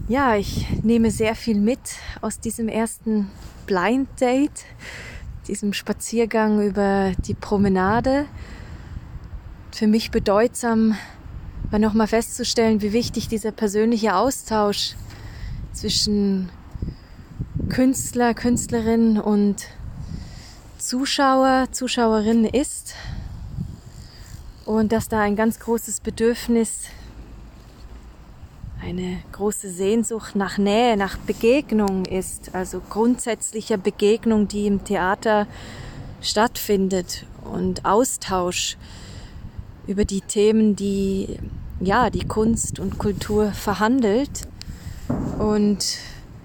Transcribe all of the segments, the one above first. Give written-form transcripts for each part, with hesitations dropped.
Ja, ich nehme sehr viel mit aus diesem ersten Blind Date, diesem Spaziergang über die Promenade. Für mich bedeutsam war nochmal festzustellen, wie wichtig dieser persönliche Austausch zwischen Künstler, Künstlerin und Zuschauer, Zuschauerinnen ist. Und dass da ein ganz großes Bedürfnis, eine große Sehnsucht nach Nähe, nach Begegnung ist, also grundsätzlicher Begegnung, die im Theater stattfindet und Austausch über die Themen, die die Kunst und Kultur verhandelt. Und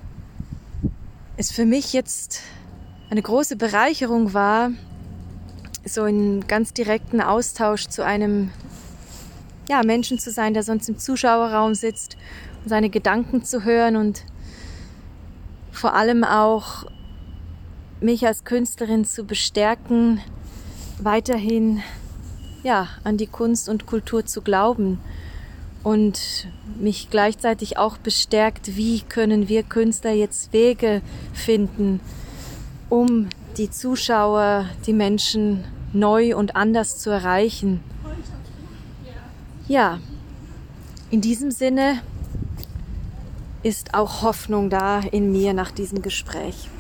es für mich jetzt eine große Bereicherung war, so in ganz direkten Austausch zu einem Menschen zu sein, der sonst im Zuschauerraum sitzt und seine Gedanken zu hören und vor allem auch mich als Künstlerin zu bestärken, weiterhin an die Kunst und Kultur zu glauben und mich gleichzeitig auch bestärkt, wie können wir Künstler jetzt Wege finden, um die Zuschauer, die Menschen neu und anders zu erreichen. Ja, in diesem Sinne ist auch Hoffnung da in mir nach diesem Gespräch.